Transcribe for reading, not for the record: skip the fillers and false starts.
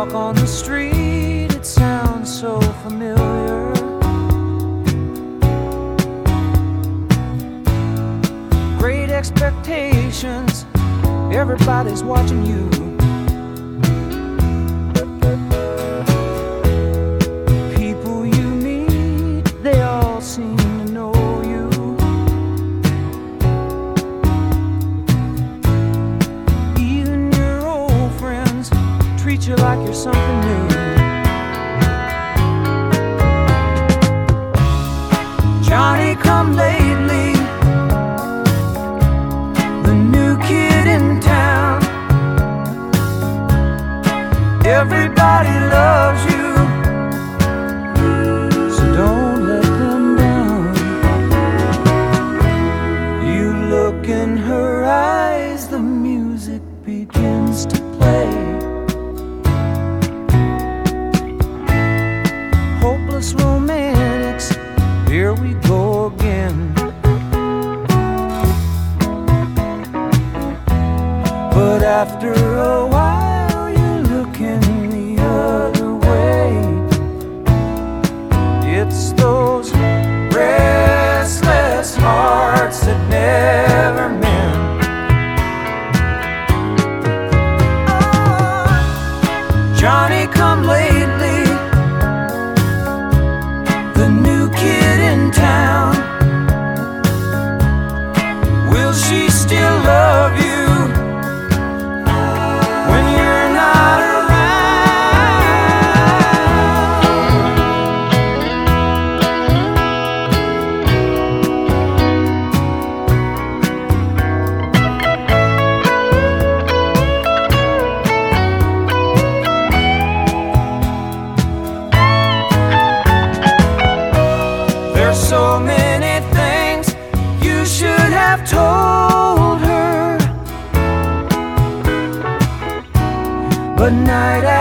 walk on the street, it sounds so familiar. Great expectations, everybody's watching you. People you meet, they all seem to know you. Even your old friends treat you like you're something new. Johnny come lately, the new kid in town. Everybody loves you, so don't let them down. You look in her eyes, the music begins to play. Hopeless romantics, here we go again. But after a while, you're looking the other way. It's those restless hearts that never mend. Johnny come lately, the new kid in town. Will she still love you when you're not so many things you should have told her, but night